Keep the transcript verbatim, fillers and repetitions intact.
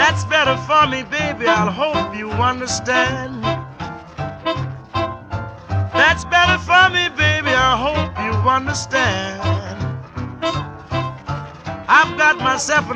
That's better for me, baby, I hope you understand. That's better for me, baby, I hope you understand. I've got myself a